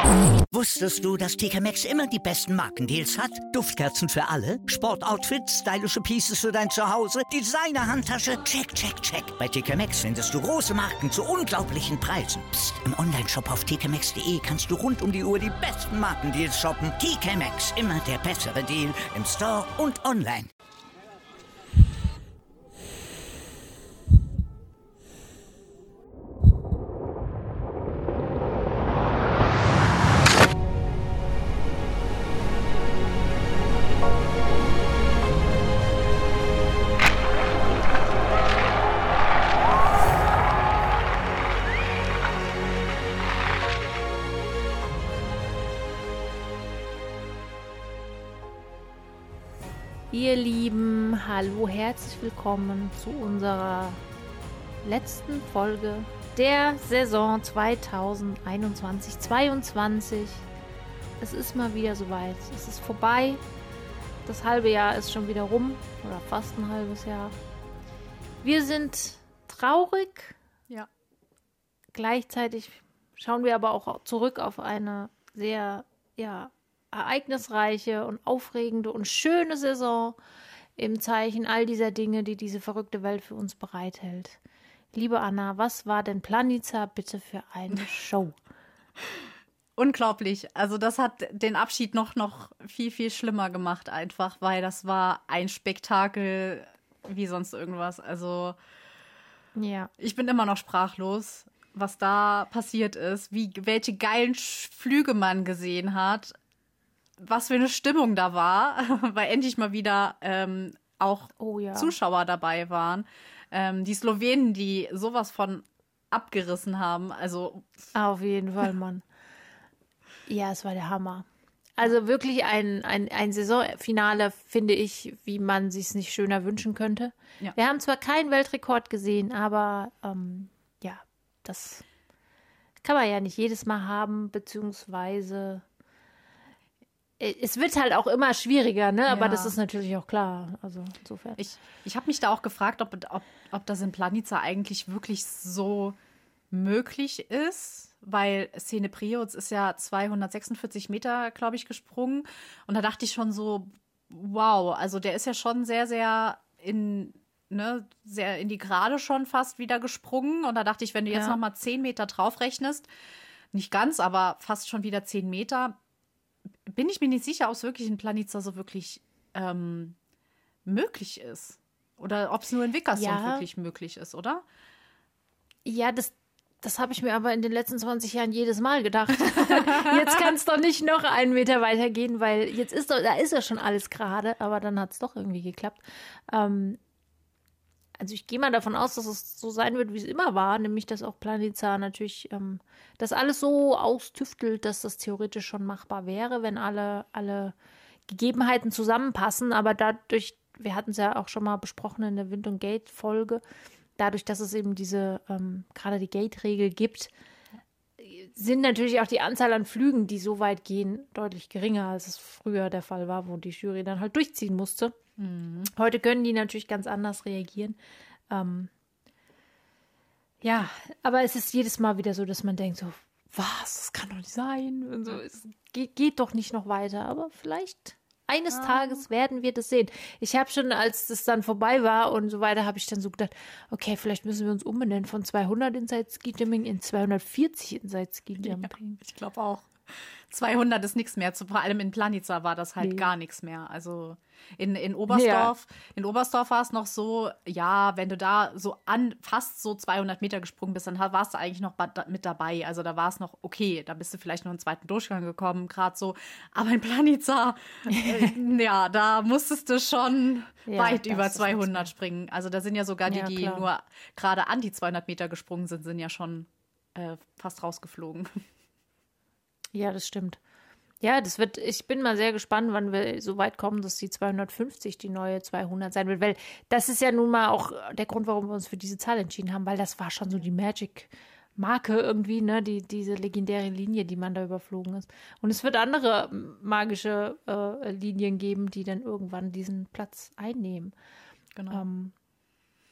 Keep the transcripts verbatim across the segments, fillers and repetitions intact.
Wusstest du, dass T K Maxx immer die besten Markendeals hat? Duftkerzen für alle, Sportoutfits, stylische Pieces für dein Zuhause, Designer-Handtasche, check, check, check. Bei T K Maxx findest du große Marken zu unglaublichen Preisen. Psst. Im Onlineshop auf t k maxx punkt d e kannst du rund um die Uhr die besten Markendeals shoppen. T K Maxx, immer der bessere Deal im Store und online. Ihr Lieben, hallo, herzlich willkommen zu unserer letzten Folge der Saison zweitausendeinundzwanzig zweiundzwanzig. Es ist mal wieder soweit, es ist vorbei, das halbe Jahr ist schon wieder rum, oder fast ein halbes Jahr. Wir sind traurig, ja. Gleichzeitig schauen wir aber auch zurück auf eine sehr, ja, ereignisreiche und aufregende und schöne Saison im Zeichen all dieser Dinge, die diese verrückte Welt für uns bereithält. Liebe Anna, was war denn Planica bitte für eine Show? Unglaublich. Also das hat den Abschied noch, noch viel, viel schlimmer gemacht einfach, weil das war ein Spektakel wie sonst irgendwas. Also ja. Ich bin immer noch sprachlos, was da passiert ist, wie welche geilen Flüge man gesehen hat. Was für eine Stimmung da war, weil endlich mal wieder ähm, auch oh, ja. Zuschauer dabei waren. Ähm, die Slowenen, die sowas von abgerissen haben. Also auf jeden Fall, Mann. Ja, es war der Hammer. Also wirklich ein, ein, ein Saisonfinale, finde ich, wie man sich es nicht schöner wünschen könnte. Ja. Wir haben zwar keinen Weltrekord gesehen, aber ähm, ja, das kann man ja nicht jedes Mal haben, beziehungsweise es wird halt auch immer schwieriger, ne? Aber ja. Das ist natürlich auch klar. Also insofern. Ich, ich habe mich da auch gefragt, ob, ob, ob das in Planica eigentlich wirklich so möglich ist, weil Szene Prioc ist ja zweihundertsechsundvierzig Meter, glaube ich, gesprungen. Und da dachte ich schon so, wow, also der ist ja schon sehr, sehr in, ne, sehr in die Gerade schon fast wieder gesprungen. Und da dachte ich, wenn du jetzt ja. noch mal zehn Meter draufrechnest, nicht ganz, aber fast schon wieder zehn Meter, bin ich mir nicht sicher, ob es wirklich in Planica so wirklich ähm, möglich ist. Oder ob es nur in Vickersund ja. wirklich möglich ist, oder? Ja, das, das habe ich mir aber in den letzten zwanzig Jahren jedes Mal gedacht. Jetzt kann es doch nicht noch einen Meter weitergehen, weil jetzt ist doch, da ist ja schon alles gerade, aber dann hat es doch irgendwie geklappt. Ähm, also ich gehe mal davon aus, dass es so sein wird, wie es immer war, nämlich dass auch Planica natürlich ähm, das alles so austüftelt, dass das theoretisch schon machbar wäre, wenn alle, alle Gegebenheiten zusammenpassen. Aber dadurch, wir hatten es ja auch schon mal besprochen in der Wind- und Gate-Folge, dadurch, dass es eben diese, ähm, gerade die Gate-Regel gibt, sind natürlich auch die Anzahl an Flügen, die so weit gehen, deutlich geringer, als es früher der Fall war, wo die Jury dann halt durchziehen musste. Mhm. Heute können die natürlich ganz anders reagieren. Ähm, ja, aber es ist jedes Mal wieder so, dass man denkt so, was, das kann doch nicht sein. Und so, es geht, geht doch nicht noch weiter. Aber vielleicht eines Ah. Tages werden wir das sehen. Ich habe schon, als das dann vorbei war und so weiter, habe ich dann so gedacht, okay, vielleicht müssen wir uns umbenennen von zweihundert Inside Ski Jamming in zweihundertvierzig Inside Ski Jamming. Ja, ich glaube auch. zweihundert ist nichts mehr. Vor allem in Planica war das halt Nee. gar nichts mehr. Also in, in Oberstdorf, ja. in Oberstdorf war es noch so, ja, wenn du da so an fast so zweihundert Meter gesprungen bist, dann warst du eigentlich noch mit dabei. Also da war es noch okay. Da bist du vielleicht noch einen zweiten Durchgang gekommen, gerade so. Aber in Planica, äh, ja, da musstest du schon Ja, weit das über ist zweihundert springen. Also da sind ja sogar die, Ja, die klar. nur gerade an die zweihundert Meter gesprungen sind, sind ja schon äh, fast rausgeflogen. Ja, das stimmt. Ja, das wird, ich bin mal sehr gespannt, wann wir so weit kommen, dass die zweihundertfünfzig die neue zweihundert sein wird, weil das ist ja nun mal auch der Grund, warum wir uns für diese Zahl entschieden haben, weil das war schon so die Magic-Marke irgendwie, ne, die, diese legendäre Linie, die man da überflogen ist. Und es wird andere magische äh, Linien geben, die dann irgendwann diesen Platz einnehmen. Genau. Ähm,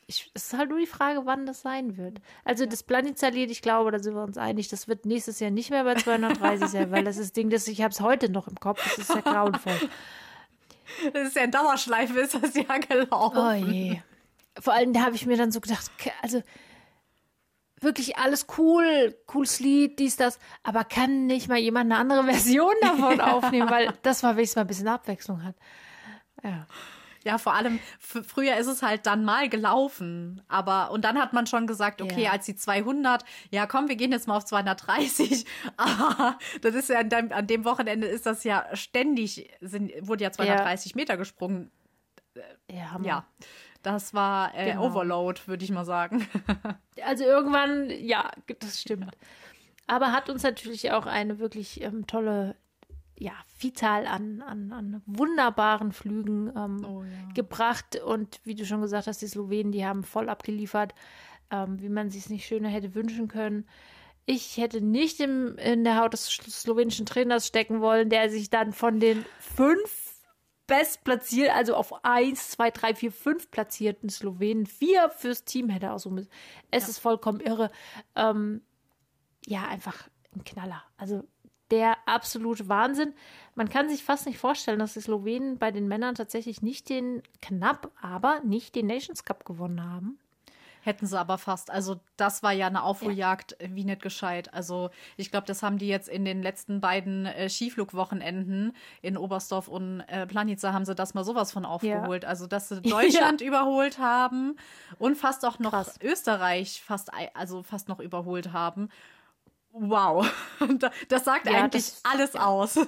ich, es ist halt nur die Frage, wann das sein wird. Also ja. das Planica-Lied, ich glaube, da sind wir uns einig, das wird nächstes Jahr nicht mehr bei zweihundertdreißig sein, weil das ist das Ding, das ich habe es heute noch im Kopf, das ist ja grauenvoll. Das ist ja in Dauerschleife, ist das ja gelaufen. Oh je. Vor allem, da habe ich mir dann so gedacht, also wirklich alles cool, cooles Lied, dies, das, aber kann nicht mal jemand eine andere Version davon ja. aufnehmen, weil das mal wenigstens mal ein bisschen Abwechslung hat. Ja. Ja, vor allem, f- früher ist es halt dann mal gelaufen, aber, und dann hat man schon gesagt, okay, ja. als die zweihundert, ja komm, wir gehen jetzt mal auf zweihundertdreißig, aber das ist ja, an dem, an dem Wochenende ist das ja ständig, sind, wurde ja zweihundertdreißig ja. Meter gesprungen. Ja, Hammer. Ja, das war äh, genau. Overload, würde ich mal sagen. Also irgendwann, ja, das stimmt. Aber hat uns natürlich auch eine wirklich ähm, tolle ja, Vielzahl an, an, an wunderbaren Flügen ähm, oh, ja. gebracht. Und wie du schon gesagt hast, die Slowenen, die haben voll abgeliefert, ähm, wie man sich es nicht schöner hätte wünschen können. Ich hätte nicht im, in der Haut des slowenischen Trainers stecken wollen, der sich dann von den fünf bestplatziert, also auf eins, zwei, drei, vier, fünf platzierten Slowenen vier fürs Team hätte aussuchen müssen. Es ja. ist vollkommen irre. Ähm, ja, einfach ein Knaller. Also der absolute Wahnsinn. Man kann sich fast nicht vorstellen, dass die Slowenen bei den Männern tatsächlich nicht den, knapp, aber nicht den Nations Cup gewonnen haben. Hätten sie aber fast. Also das war ja eine Aufholjagd ja. wie nicht gescheit. Also ich glaube, das haben die jetzt in den letzten beiden äh, Skiflugwochenenden in Oberstdorf und äh, Planica haben sie das mal sowas von aufgeholt. Ja. Also dass sie Deutschland ja. überholt haben und fast auch noch Krass. Österreich fast, also fast noch überholt haben. Wow, das sagt ja, eigentlich das, alles aus.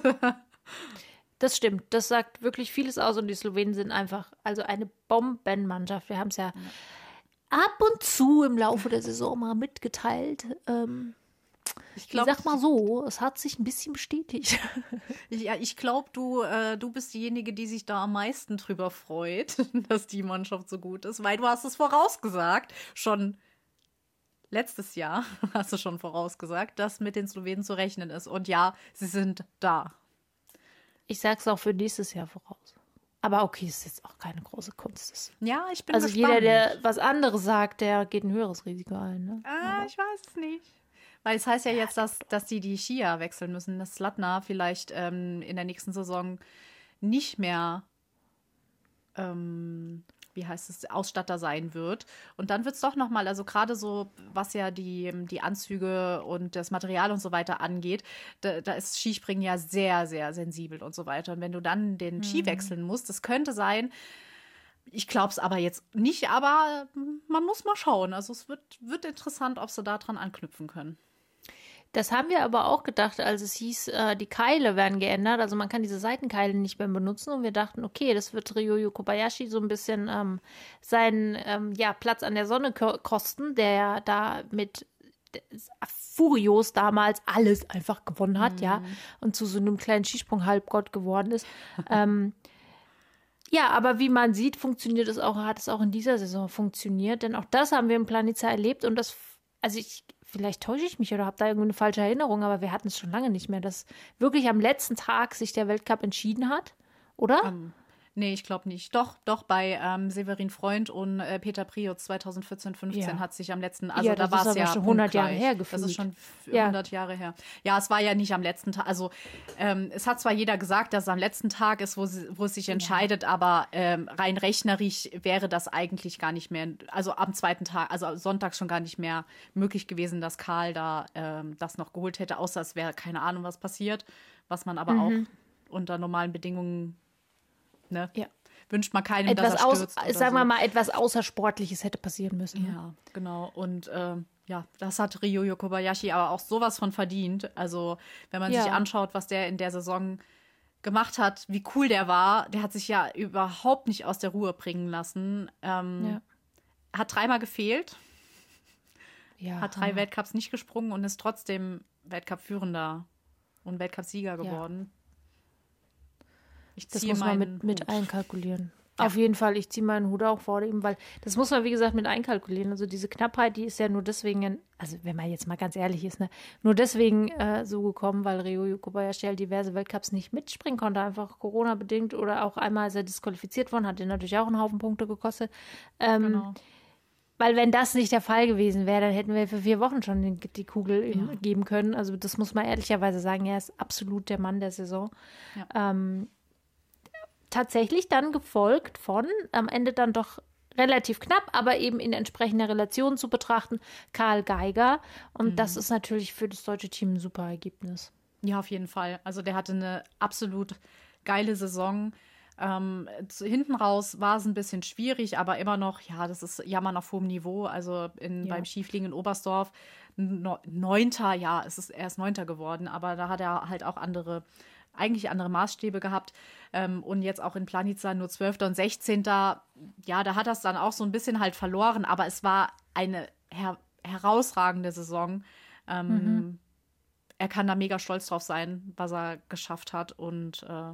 Das stimmt, das sagt wirklich vieles aus und die Slowenen sind einfach also eine Bombenmannschaft. Wir haben es ja, ja ab und zu im Laufe der Saison mal mitgeteilt. Ähm, ich, glaub, ich sag mal so, es hat sich ein bisschen bestätigt. Ja, ich glaube, du, äh, du bist diejenige, die sich da am meisten drüber freut, dass die Mannschaft so gut ist, weil du hast es vorausgesagt, schon letztes Jahr hast du schon vorausgesagt, dass mit den Slowenen zu rechnen ist. Und ja, sie sind da. Ich sag's auch für nächstes Jahr voraus. Aber okay, es ist jetzt auch keine große Kunst. Ja, ich bin also gespannt. Also jeder, der was anderes sagt, der geht ein höheres Risiko ein. Ne? Ah, ich weiß es nicht. Weil es heißt ja jetzt, dass, dass die die Skier wechseln müssen, dass Zlatna vielleicht ähm, in der nächsten Saison nicht mehr ähm, wie heißt es, Ausstatter sein wird. Und dann wird es doch nochmal, also gerade so, was ja die, die Anzüge und das Material und so weiter angeht, da, da ist Skispringen ja sehr, sehr sensibel und so weiter. Und wenn du dann den mhm. Ski wechseln musst, das könnte sein, ich glaube es aber jetzt nicht, aber man muss mal schauen. Also es wird, wird interessant, ob sie da dran anknüpfen können. Das haben wir aber auch gedacht, als es hieß, äh, die Keile werden geändert. Also man kann diese Seitenkeile nicht mehr benutzen. Und wir dachten, okay, das wird Ryoyo Kobayashi so ein bisschen ähm, seinen ähm, ja, Platz an der Sonne ko- kosten, der ja da mit Furios damals alles einfach gewonnen hat, mhm. ja, und zu so einem kleinen Skisprung-Halbgott geworden ist. ähm, ja, aber wie man sieht, funktioniert es auch, hat es auch in dieser Saison funktioniert. Denn auch das haben wir im Planica erlebt. Und das, also ich vielleicht täusche ich mich oder habe da irgendwie eine falsche Erinnerung, aber wir hatten es schon lange nicht mehr, dass wirklich am letzten Tag sich der Weltcup entschieden hat, oder? Um, nee, ich glaube nicht. Doch, doch, bei ähm, Severin Freund und äh, Peter Prioc zweitausendvierzehn fünfzehn ja. hat sich am letzten, also ja, da war es ja schon hundert Jahre her gefühlt. Das ist schon hundert ja. Jahre her. Ja, es war ja nicht am letzten Tag, also ähm, es hat zwar jeder gesagt, dass es am letzten Tag ist, wo, sie, wo es sich entscheidet, ja. aber ähm, rein rechnerisch wäre das eigentlich gar nicht mehr, also am zweiten Tag, also sonntags schon gar nicht mehr möglich gewesen, dass Karl da ähm, das noch geholt hätte, außer es wäre keine Ahnung, was passiert, was man aber mhm. auch unter normalen Bedingungen Ne? Ja. wünscht man keinem, etwas dass er stürzt. Aus, sagen wir so. mal, etwas Außersportliches hätte passieren müssen. Ja, genau. Und ähm, ja, das hat Ryoyo Kobayashi aber auch sowas von verdient. Also, wenn man ja. sich anschaut, was der in der Saison gemacht hat, wie cool der war, der hat sich ja überhaupt nicht aus der Ruhe bringen lassen. Ähm, ja. Hat dreimal gefehlt, ja. hat drei Weltcups nicht gesprungen und ist trotzdem Weltcup-Führender und Weltcup-Sieger geworden. Ja. Das muss man mit, mit einkalkulieren. Ja. Auf jeden Fall, ich ziehe meinen Hut auch vor ihm, weil das muss man, wie gesagt, mit einkalkulieren. Also diese Knappheit, die ist ja nur deswegen, also wenn man jetzt mal ganz ehrlich ist, ne, nur deswegen äh, so gekommen, weil Ryoyo Kobayashi halt diverse Weltcups nicht mitspringen konnte, einfach Corona-bedingt oder auch einmal ist er disqualifiziert worden, hat den natürlich auch einen Haufen Punkte gekostet. Ähm, genau. Weil wenn das nicht der Fall gewesen wäre, dann hätten wir für vier Wochen schon die, die Kugel ihm Ja. geben können. Also das muss man ehrlicherweise sagen, er ist absolut der Mann der Saison. Ja. Ähm, tatsächlich dann gefolgt von, am Ende dann doch relativ knapp, aber eben in entsprechender Relation zu betrachten, Karl Geiger. Und Mhm. das ist natürlich für das deutsche Team ein super Ergebnis. Ja, auf jeden Fall. Also der hatte eine absolut geile Saison. Ähm, zu, hinten raus war es ein bisschen schwierig, aber immer noch, ja, das ist Jammern auf hohem Niveau. Also in, Ja. beim Skifliegen in Oberstdorf, no, Neunter, ja, es ist erst Neunter geworden, aber da hat er halt auch andere, eigentlich andere Maßstäbe gehabt. Ähm, und jetzt auch in Planica nur Zwölfter und Sechzehnter. Ja, da hat er es dann auch so ein bisschen halt verloren, aber es war eine her herausragende Saison. Ähm, Mhm. Er kann da mega stolz drauf sein, was er geschafft hat. Und äh,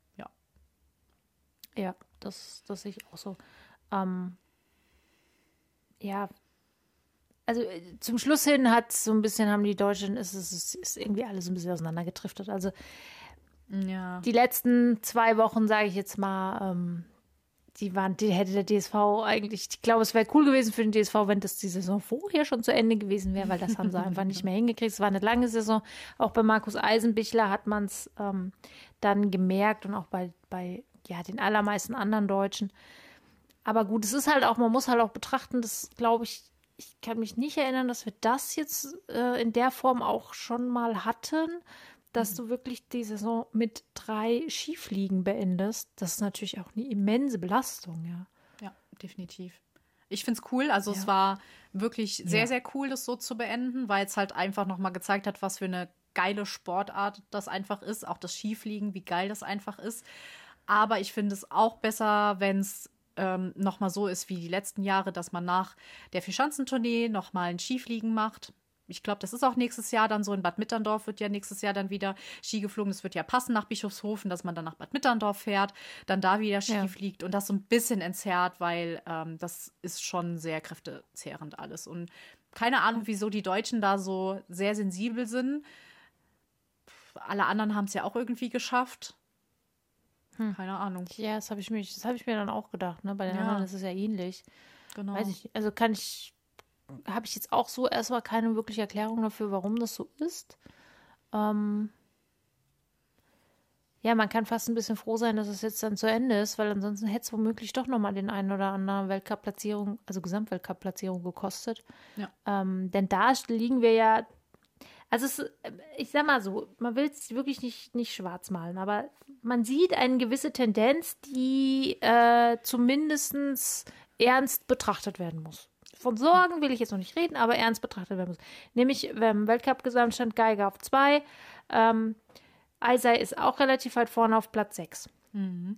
Ja, das, das sehe ich auch so. Ähm, ja, also äh, zum Schluss hin hat so ein bisschen, haben die Deutschen, ist es ist, ist irgendwie alles ein bisschen auseinandergedriftet. Also ja. die letzten zwei Wochen, sage ich jetzt mal, ähm, die waren, die hätte der D S V eigentlich, ich glaube, es wäre cool gewesen für den D S V, wenn das die Saison vorher schon zu Ende gewesen wäre, weil das haben sie einfach nicht mehr hingekriegt. Es war eine lange Saison. Auch bei Markus Eisenbichler hat man es ähm, dann gemerkt und auch bei, bei ja, den allermeisten anderen Deutschen. Aber gut, es ist halt auch, man muss halt auch betrachten, das glaube ich, ich kann mich nicht erinnern, dass wir das jetzt äh, in der Form auch schon mal hatten, dass mhm. du wirklich die Saison mit drei Skifliegen beendest. Das ist natürlich auch eine immense Belastung, ja. Ja, definitiv. Ich finde es cool, also Ja. es war wirklich sehr, Ja. sehr cool, das so zu beenden, weil es halt einfach nochmal gezeigt hat, was für eine geile Sportart das einfach ist, auch das Skifliegen, wie geil das einfach ist. Aber ich finde es auch besser, wenn es ähm, nochmal so ist wie die letzten Jahre, dass man nach der Vierschanzentournee nochmal ein Skifliegen macht. Ich glaube, das ist auch nächstes Jahr dann so. In Bad Mitterndorf wird ja nächstes Jahr dann wieder Ski geflogen. Das wird ja passen nach Bischofshofen, dass man dann nach Bad Mitterndorf fährt, dann da wieder Ski Ja. fliegt und das so ein bisschen entzerrt, weil ähm, das ist schon sehr kräftezehrend alles. Und keine Ahnung, wieso die Deutschen da so sehr sensibel sind. Alle anderen haben es ja auch irgendwie geschafft. Hm. Keine Ahnung. Ja, das habe ich, mich- das hab ich mir dann auch gedacht. Ne? Bei den Ja. anderen ist es ja ähnlich. Genau. Weiß ich nicht. Also kann ich, habe ich jetzt auch so erstmal keine wirkliche Erklärung dafür, warum das so ist. Ähm, ja, man kann fast ein bisschen froh sein, dass es jetzt dann zu Ende ist, weil ansonsten hätte es womöglich doch nochmal den einen oder anderen Weltcup-Platzierung, also Gesamtweltcup-Platzierung gekostet. Ja. Ähm, denn da liegen wir ja, also es, ich sag mal so, man will es wirklich nicht, nicht schwarz malen, aber man sieht eine gewisse Tendenz, die äh, zumindest ernst betrachtet werden muss. Von Sorgen will ich jetzt noch nicht reden, aber ernst betrachtet werden muss. Nämlich ähm, Weltcup-Gesamtstand Geiger auf zwei, ähm, Eisei ist auch relativ weit vorne auf Platz sechs. Mhm.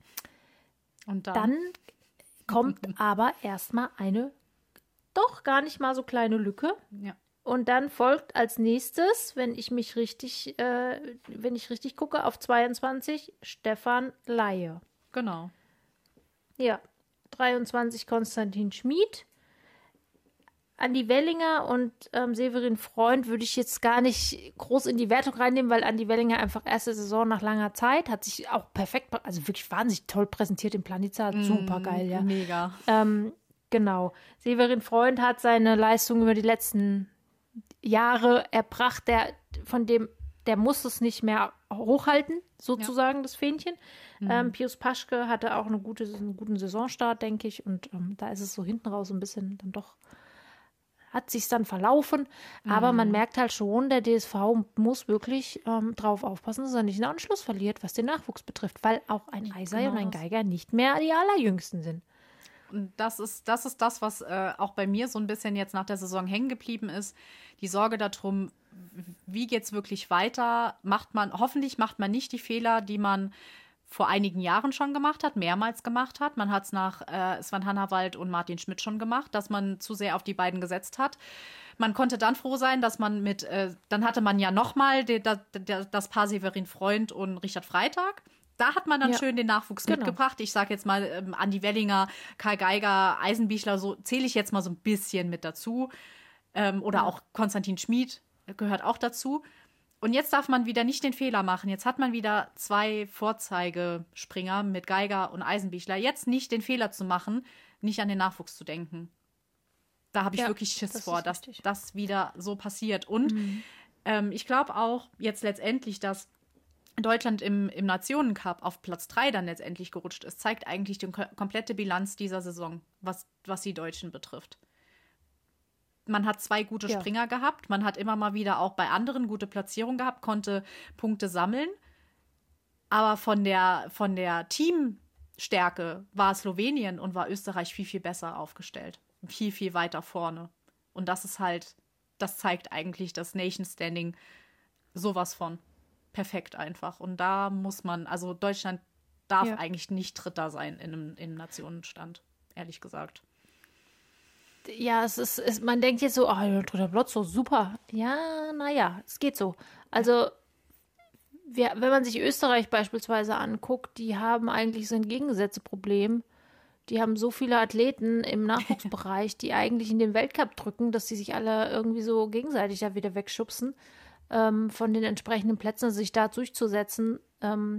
Und dann, Dann kommt aber erstmal eine doch gar nicht mal so kleine Lücke. ja. Und dann folgt als nächstes, wenn ich mich richtig, äh, wenn ich richtig gucke, auf zweiundzwanzig Stefan Laie. Genau. Ja, dreiundzwanzig Konstantin Schmid. Andi Wellinger und ähm, Severin Freund würde ich jetzt gar nicht groß in die Wertung reinnehmen, weil Andi Wellinger einfach erste Saison nach langer Zeit hat sich auch perfekt, also wirklich wahnsinnig toll präsentiert in Planica. Super geil, ja. Mega. Ähm, genau. Severin Freund hat seine Leistung über die letzten Jahre erbracht. Der, von dem, der muss es nicht mehr hochhalten, sozusagen, das Fähnchen. Mhm. Ähm, Pius Paschke hatte auch eine gute, einen guten Saisonstart, denke ich. Und ähm, da ist es so hinten raus ein bisschen dann doch, hat sich dann verlaufen. Aber man merkt halt schon, der D S V muss wirklich ähm, drauf aufpassen, dass er nicht einen Anschluss verliert, was den Nachwuchs betrifft. Weil auch ein Eisei Genau und ein das. Geiger nicht mehr die allerjüngsten sind. Und das ist, das ist das, was äh, auch bei mir so ein bisschen jetzt nach der Saison hängen geblieben ist. Die Sorge darum, wie geht es wirklich weiter? Macht man, hoffentlich macht man nicht die Fehler, die man vor einigen Jahren schon gemacht hat, mehrmals gemacht hat. Man hat es nach äh, Sven Hannawald und Martin Schmidt schon gemacht, dass man zu sehr auf die beiden gesetzt hat. Man konnte dann froh sein, dass man mit, äh, dann hatte man ja nochmal das Paar Severin Freund und Richard Freitag. Da hat man dann Ja. schön den Nachwuchs Genau. mitgebracht. Ich sage jetzt mal ähm, Andi Wellinger, Karl Geiger, Eisenbichler, so zähle ich jetzt mal so ein bisschen mit dazu. Ähm, oder Ja. auch Konstantin Schmid gehört auch dazu. Und jetzt darf man wieder nicht den Fehler machen. Jetzt hat man wieder zwei Vorzeigespringer mit Geiger und Eisenbichler. Jetzt nicht den Fehler zu machen, nicht an den Nachwuchs zu denken. Da habe ich Ja, wirklich Schiss das vor, ist dass richtig. das wieder so passiert. Und Mhm. ähm, ich glaube auch jetzt letztendlich, dass Deutschland im, im Nationencup auf Platz drei dann letztendlich gerutscht ist, zeigt eigentlich die ko- komplette Bilanz dieser Saison, was, was die Deutschen betrifft. Man hat zwei gute Ja. Springer gehabt, man hat immer mal wieder auch bei anderen gute Platzierungen gehabt, konnte Punkte sammeln. Aber von der, von der Teamstärke war Slowenien und war Österreich viel, viel besser aufgestellt. Viel, viel weiter vorne. Und das ist halt, das zeigt eigentlich das Nation Standing sowas von perfekt einfach. Und da muss man, also Deutschland darf Ja. eigentlich nicht Dritter sein in einem, in einem Nationenstand, ehrlich gesagt. Ja, es ist, es, man denkt jetzt so, ah, dritter Platz, so super. Ja, naja, es geht so. Also, wir, wenn man sich Österreich beispielsweise anguckt, die haben eigentlich so ein Gegensätze-Problem. Die haben so viele Athleten im Nachwuchsbereich, die eigentlich in den Weltcup drücken, dass sie sich alle irgendwie so gegenseitig da wieder wegschubsen, ähm, von den entsprechenden Plätzen, sich da durchzusetzen, ähm,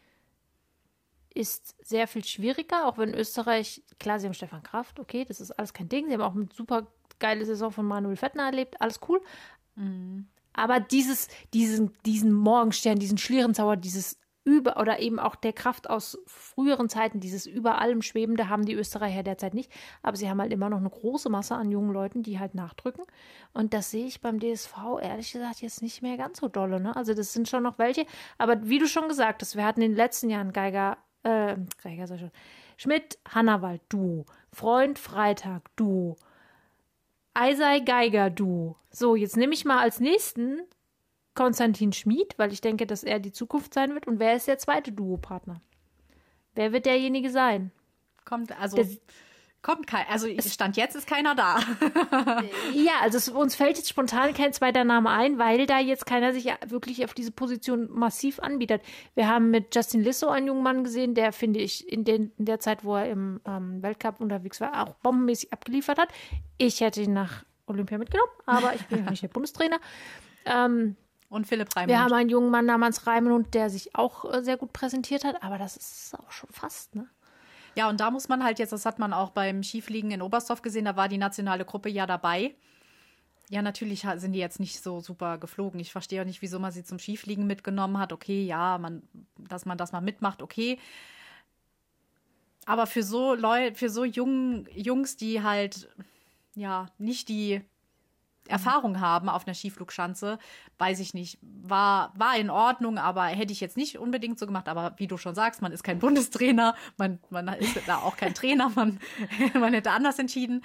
ist sehr viel schwieriger, auch wenn Österreich, klar, sie haben Stefan Kraft, okay, das ist alles kein Ding, sie haben auch eine super geile Saison von Manuel Fettner erlebt, alles cool. Aber dieses, diesen, diesen Morgenstern, diesen Schlierenzauber, dieses über, oder eben auch der Kraft aus früheren Zeiten, dieses über allem Schwebende haben die Österreicher derzeit nicht. Aber sie haben halt immer noch eine große Masse an jungen Leuten, die halt nachdrücken. Und das sehe ich beim D S V ehrlich gesagt jetzt nicht mehr ganz so dolle. Ne? Also das sind schon noch welche. Aber wie du schon gesagt hast, wir hatten in den letzten Jahren Geiger, äh, Geiger sag ich schon, Schmidt, Hannawald, Duo, Freund, Freitag, Duo, Eisei, Geiger, Duo. So, jetzt nehme ich mal als nächsten Konstantin Schmid, weil ich denke, dass er die Zukunft sein wird. Und wer ist der zweite Duopartner? Wer wird derjenige sein? Kommt, also, Das- kommt kein, also Stand jetzt ist keiner da. Ja, also es, uns fällt jetzt spontan kein zweiter Name ein, weil da jetzt keiner sich ja wirklich auf diese Position massiv anbietet. Wir haben mit Justin Lissow einen jungen Mann gesehen, der, finde ich, in, den, in der Zeit, wo er im ähm, Weltcup unterwegs war, auch bombenmäßig abgeliefert hat. Ich hätte ihn nach Olympia mitgenommen, aber ich bin ja nicht der Bundestrainer. Ähm, Und Philipp Raimund. Wir haben einen jungen Mann namens Raimund, der sich auch äh, sehr gut präsentiert hat, aber das ist auch schon fast, ne? Ja, und da muss man halt jetzt, das hat man auch beim Skifliegen in Oberstdorf gesehen, da war die nationale Gruppe ja dabei. Ja, natürlich ha- sind die jetzt nicht so super geflogen. Ich verstehe auch nicht, wieso man sie zum Skifliegen mitgenommen hat. Okay, ja, man, dass man das mal mitmacht, okay. Aber für so Leute, für so jungen Jungs, die halt ja nicht die Erfahrung haben auf einer Skiflugschanze, weiß ich nicht, war, war in Ordnung, aber hätte ich jetzt nicht unbedingt so gemacht. Aber wie du schon sagst, man ist kein Bundestrainer, man, man ist da auch kein Trainer, man, man hätte anders entschieden.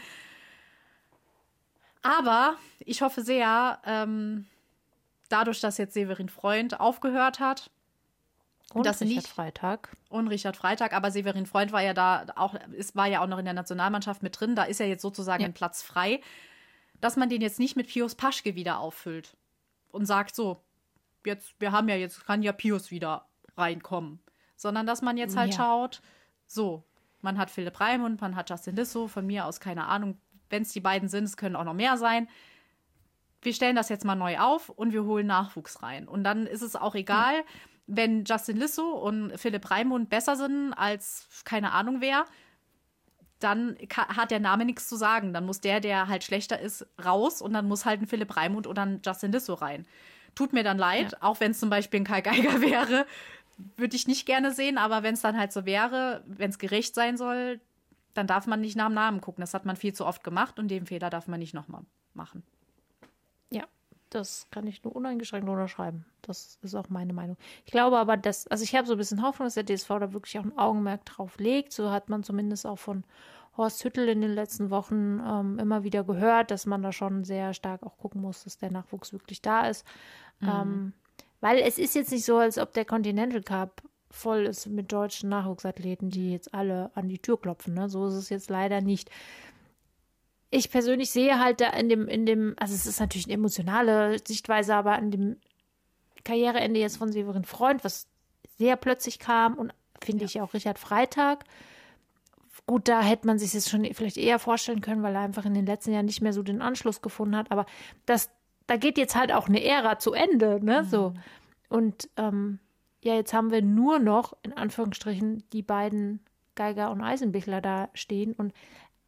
Aber ich hoffe sehr, ähm, dadurch, dass jetzt Severin Freund aufgehört hat, Und Das Richard nicht. Freitag. und Richard Freitag, aber Severin Freund war ja da auch, ist, war ja auch noch in der Nationalmannschaft mit drin, da ist ja jetzt sozusagen Ja. ein Platz frei, dass man den jetzt nicht mit Pius Paschke wieder auffüllt und sagt so, jetzt, wir haben ja jetzt, kann ja Pius wieder reinkommen, sondern dass man jetzt halt Ja. schaut, so, man hat Philipp Raimund, man hat Justin Lissow, von mir aus keine Ahnung, wenn es die beiden sind, es können auch noch mehr sein. Wir stellen das jetzt mal neu auf und wir holen Nachwuchs rein. Und dann ist es auch egal, ja. wenn Justin Lissow und Philipp Raimund besser sind als keine Ahnung wer, dann ka- hat der Name nichts zu sagen. Dann muss der, der halt schlechter ist, raus und dann muss halt ein Philipp Raimund oder ein Justin Lissow rein. Tut mir dann leid, Ja. auch wenn es zum Beispiel ein Kai Geiger wäre, würde ich nicht gerne sehen, aber wenn es dann halt so wäre, wenn es gerecht sein soll, dann darf man nicht nach dem Namen gucken. Das hat man viel zu oft gemacht und den Fehler darf man nicht nochmal machen. Ja, das kann ich nur uneingeschränkt unterschreiben. Das ist auch meine Meinung. Ich glaube aber, dass, also ich habe so ein bisschen Hoffnung, dass der D S V da wirklich auch ein Augenmerk drauf legt. So hat man zumindest auch von Horst Hüttel in den letzten Wochen ähm, immer wieder gehört, dass man da schon sehr stark auch gucken muss, dass der Nachwuchs wirklich da ist. Mhm. Ähm, weil es ist jetzt nicht so, als ob der Continental Cup voll ist mit deutschen Nachwuchsathleten, die jetzt alle an die Tür klopfen. Ne? So ist es jetzt leider nicht. Ich persönlich sehe halt da in dem, in dem, also es ist natürlich eine emotionale Sichtweise, aber an dem Karriereende jetzt von Severin Freund, was sehr plötzlich kam und finde Ja. ich auch Richard Freitag. Gut, da hätte man sich das schon vielleicht eher vorstellen können, weil er einfach in den letzten Jahren nicht mehr so den Anschluss gefunden hat. Aber das, da geht jetzt halt auch eine Ära zu Ende, ne? Mhm. So. Und ähm, ja, jetzt haben wir nur noch, in Anführungsstrichen, die beiden Geiger und Eisenbichler da stehen. Und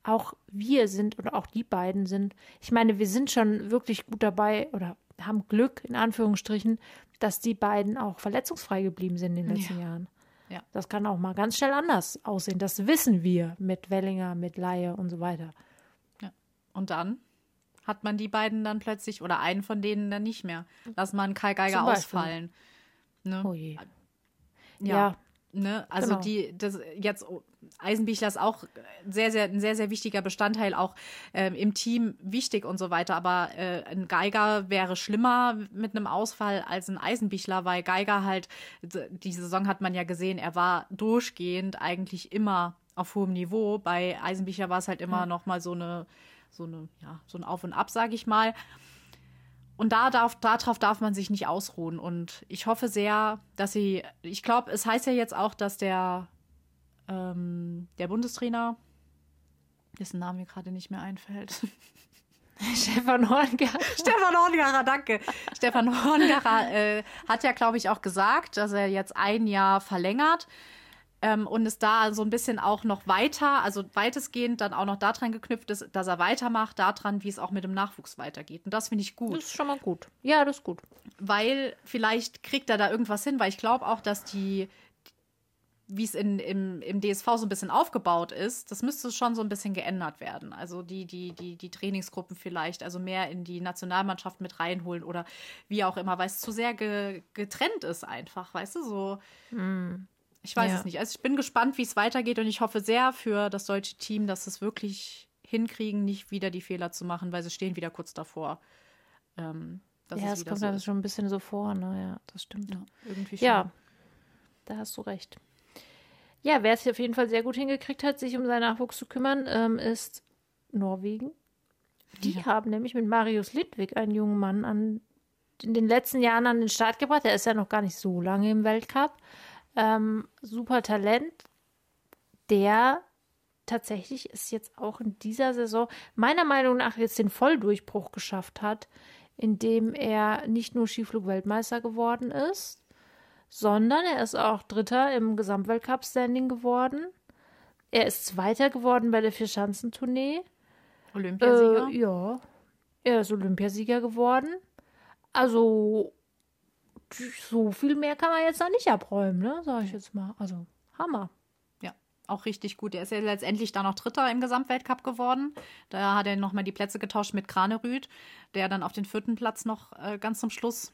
auch wir sind oder auch die beiden sind, ich meine, wir sind schon wirklich gut dabei oder haben Glück, in Anführungsstrichen, dass die beiden auch verletzungsfrei geblieben sind in den letzten Ja. Jahren. Ja. Das kann auch mal ganz schnell anders aussehen. Das wissen wir mit Wellinger, mit Laie und so weiter. Ja. Und dann hat man die beiden dann plötzlich oder einen von denen dann nicht mehr. Lass mal einen Kai Geiger Zum Beispiel. ausfallen. Ne? Oh je. Ja. Ja. Ne? Also Genau. die, das jetzt oh, Eisenbichler ist auch sehr, sehr, ein sehr, sehr wichtiger Bestandteil, auch ähm, im Team wichtig und so weiter. Aber äh, ein Geiger wäre schlimmer mit einem Ausfall als ein Eisenbichler, weil Geiger halt, die Saison hat man ja gesehen, er war durchgehend eigentlich immer auf hohem Niveau. Bei Eisenbichler war es halt immer Ja. noch mal so eine, so eine, ja, so ein Auf und Ab, sage ich mal. Und da darf, darauf darf man sich nicht ausruhen. Und ich hoffe sehr, dass sie, ich glaube, es heißt ja jetzt auch, dass der, ähm, der Bundestrainer, dessen Name mir gerade nicht mehr einfällt. Stefan Horngacher. Stefan Horngacher, danke. Stefan Horngacher äh, hat ja, glaube ich, auch gesagt, dass er jetzt ein Jahr verlängert. Ähm, und es da so ein bisschen auch noch weiter, also weitestgehend dann auch noch daran geknüpft ist, dass er weitermacht, daran, wie es auch mit dem Nachwuchs weitergeht. Und das finde ich gut. Das ist schon mal gut. Ja, das ist gut. Weil vielleicht kriegt er da irgendwas hin, weil ich glaube auch, dass die, wie es in, im, im D S V so ein bisschen aufgebaut ist, das müsste schon so ein bisschen geändert werden. Also die, die, die, die Trainingsgruppen vielleicht, also mehr in die Nationalmannschaft mit reinholen oder wie auch immer, weil es zu sehr ge, getrennt ist einfach, weißt du, so. Mm. Ich weiß Ja. es nicht. Also ich bin gespannt, wie es weitergeht und ich hoffe sehr für das deutsche Team, dass es wirklich hinkriegen, nicht wieder die Fehler zu machen, weil sie stehen wieder kurz davor. Ähm, dass Ja, es das wieder kommt so einem ist. schon ein bisschen so vor, ne? Ja, das stimmt. Ja, irgendwie schon. Ja, da hast du recht. Ja, wer es auf jeden Fall sehr gut hingekriegt hat, sich um seinen Nachwuchs zu kümmern, ähm, ist Norwegen. Die Ja. haben nämlich mit Marius Lidwig einen jungen Mann an, in den letzten Jahren an den Start gebracht. Der ist ja noch gar nicht so lange im Weltcup. Ähm, super Talent, der tatsächlich ist jetzt auch in dieser Saison meiner Meinung nach jetzt den Volldurchbruch geschafft hat, indem er nicht nur Skiflug-Weltmeister geworden ist, sondern er ist auch Dritter im Gesamtweltcup-Standing geworden. Er ist Zweiter geworden bei der Vierschanzentournee. Olympiasieger. Äh, ja, er ist Olympiasieger geworden. Also so viel mehr kann man jetzt da nicht abräumen, ne? Sag ich jetzt mal. Also Hammer. Ja, auch richtig gut. Er ist ja letztendlich dann noch Dritter im Gesamtweltcup geworden. Da hat er nochmal die Plätze getauscht mit Kranerüth, der dann auf den vierten Platz noch äh, ganz zum Schluss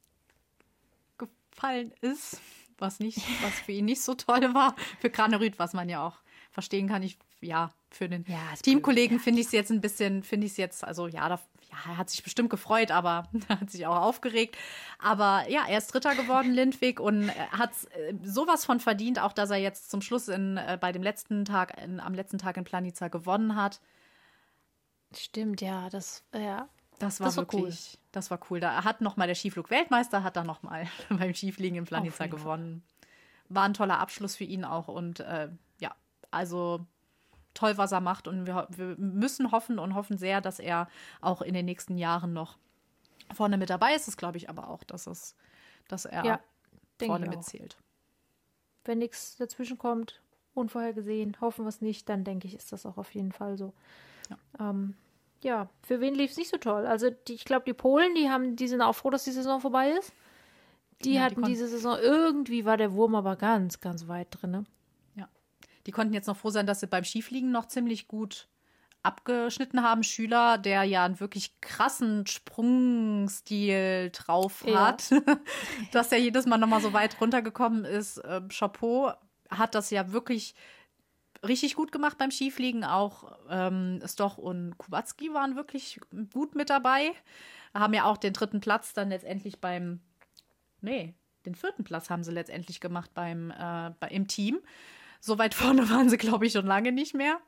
gefallen ist. Was nicht, was für ihn nicht so toll war. Für Kranerüth, was man ja auch verstehen kann. Ich, ja, für den Ja, ist Teamkollegen finde ich es jetzt ein bisschen, finde ich es jetzt, also ja, da, ja, er hat sich bestimmt gefreut, aber er hat sich auch aufgeregt. Aber ja, er ist Dritter geworden, Lindwig, und hat äh, sowas von verdient, auch dass er jetzt zum Schluss in, äh, bei dem letzten Tag, in, am letzten Tag in Planica gewonnen hat. Stimmt, ja, das, ja. Das war Das war wirklich, das war cool. Da hat nochmal der Skiflug-Weltmeister, hat da nochmal beim Skifliegen in Auf Planica jeden Fall. gewonnen. War ein toller Abschluss für ihn auch und äh, ja, also toll, was er macht, und wir, wir müssen hoffen und hoffen sehr, dass er auch in den nächsten Jahren noch vorne mit dabei ist. Das glaube ich aber auch, dass, es, dass er Ja, denke vorne ich auch. mitzählt. Wenn nichts dazwischen kommt, unvorhergesehen, hoffen wir es nicht, dann denke ich, ist das auch auf jeden Fall so. Ja, ähm, ja für wen lief es nicht so toll? Also die, ich glaube, die Polen, die haben, die sind auch froh, dass die Saison vorbei ist. Die Ja, die hatten konnten- diese Saison, irgendwie war der Wurm aber ganz, ganz weit drin. Ne? Ja. Die konnten jetzt noch froh sein, dass sie beim Skifliegen noch ziemlich gut abgeschnitten haben. Schüler, der ja einen wirklich krassen Sprungstil drauf Ja. hat, dass er jedes Mal nochmal so weit runtergekommen ist. Äh, Chapeau, hat das ja wirklich richtig gut gemacht beim Skifliegen. Auch ähm, Stoch und Kubacki waren wirklich gut mit dabei. Haben ja auch den dritten Platz dann letztendlich beim, nee, den vierten Platz haben sie letztendlich gemacht beim, äh, bei, im Team. So weit vorne waren sie, glaube ich, schon lange nicht mehr.